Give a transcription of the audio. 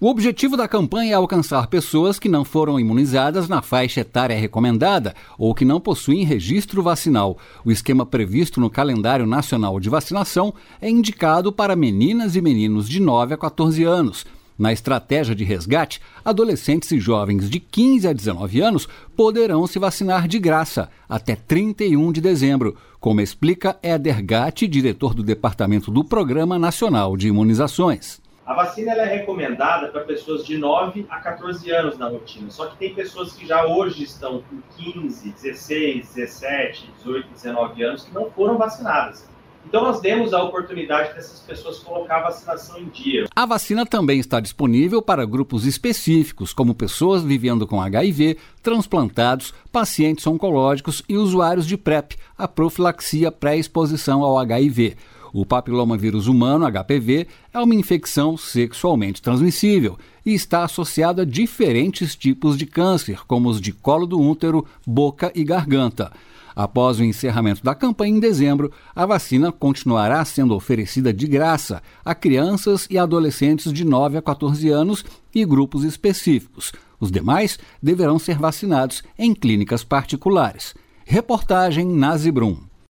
O objetivo da campanha é alcançar pessoas que não foram imunizadas na faixa etária recomendada ou que não possuem registro vacinal. O esquema previsto no calendário nacional de vacinação é indicado para meninas e meninos de 9 a 14 anos. Na estratégia de resgate, adolescentes e jovens de 15 a 19 anos poderão se vacinar de graça até 31 de dezembro, como explica Éder Gatti, diretor do Departamento do Programa Nacional de Imunizações. A vacina ela é recomendada para pessoas de 9 a 14 anos na rotina, só que tem pessoas que já hoje estão com 15, 16, 17, 18, 19 anos que não foram vacinadas. Então nós demos a oportunidade dessas pessoas colocar a vacinação em dia. A vacina também está disponível para grupos específicos, como pessoas vivendo com HIV, transplantados, pacientes oncológicos e usuários de PrEP, a profilaxia pré-exposição ao HIV. O papilomavírus humano, HPV, é uma infecção sexualmente transmissível e está associado a diferentes tipos de câncer, como os de colo do útero, boca e garganta. Após o encerramento da campanha em dezembro, a vacina continuará sendo oferecida de graça a crianças e adolescentes de 9 a 14 anos e grupos específicos. Os demais deverão ser vacinados em clínicas particulares. Reportagem Nazi Brum.